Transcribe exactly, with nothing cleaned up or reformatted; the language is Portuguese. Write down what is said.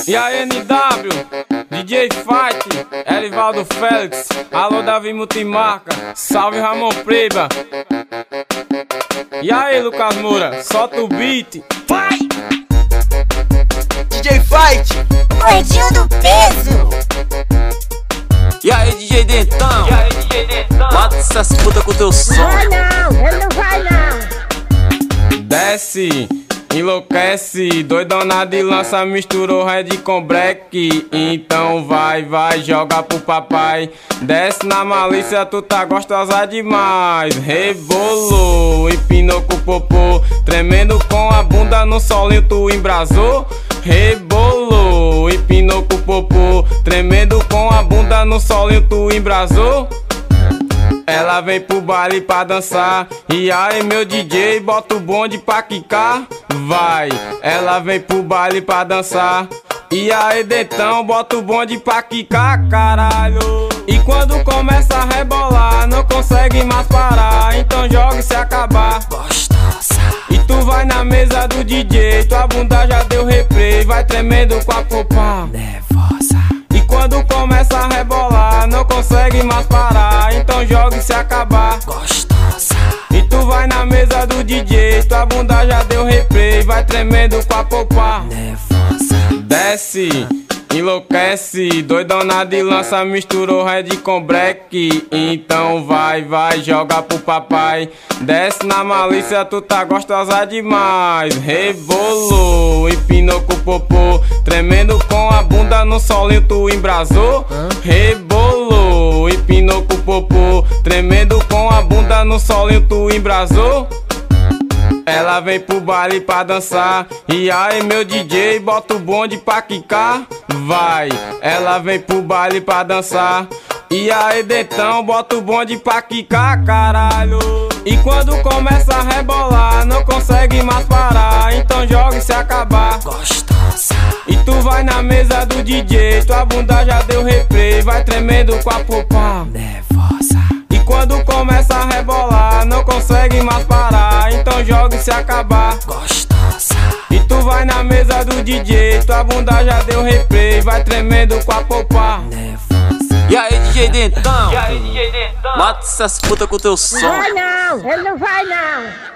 E a N W, D J Fight, Elivaldo Félix, alô Davi Multimarca, salve Ramon Preiba. E aí Lucas Moura, solta o beat. Vai! D J Fight, Gordinho do peso. e aí D J Dentão, E aí D J Dentão, mata essas putas com teu som. Vai não, ele não vai não. desce, enlouquece, doidonado e lança, misturou red com black. Então vai, vai, joga pro papai. Desce na malícia, tu tá gostosa demais. Rebolou, empinou com o popô, tremendo com a bunda no solinho, tu embrasou. Rebolou, empinou com o popô, tremendo com a bunda no solinho, tu embrasou. Ela vem pro baile pra dançar. E aí meu D J, bota o bonde pra quicar. Vai, ela vem pro baile pra dançar. E aí Dentão, bota o bonde pra quicar, caralho. E quando começa a rebolar, não consegue mais parar. Então joga e se acabar. Gostosa, E tu vai na mesa do D J, tua bunda já deu replay, vai tremendo com a popá. nervosa, E quando começa a rebolar, não consegue mais parar. Então joga e se acabar. gostosa, E tu vai na mesa do D J, tua bunda já deu replay, vai tremendo com a popá. nervosa, Desce, enlouquece, doidonado e lança, misturou red com black. Então vai, vai, joga pro papai. Desce na malícia, tu tá gostosa demais. Rebolou, empinou com o popô, tremendo com a bunda no solinho, tu embrasou. Rebolou, empinou com o popô, tremendo com a bunda no solinho, tu embrasou. Ela vem pro baile pra dançar. E aí meu D J, bota o bonde pra quicar. Vai, ela vem pro baile pra dançar. E aí Dentão, bota o bonde pra quicar, caralho. E quando começa a rebolar, não consegue mais parar. Então joga e se acabar. gostosa, E tu vai na mesa do D J, tua bunda já deu replay, vai tremendo com a popá. nervosa, E quando começa a rebolar, não consegue mais parar. Então joga e se acabar. gostosa, E tu vai na mesa do D J, tua bunda já deu replay, vai tremendo com a popá. nervosa. E aí D J Dentão, E aí D J Dentão, mata essas putas com teu som. Vai não, ele não vai não.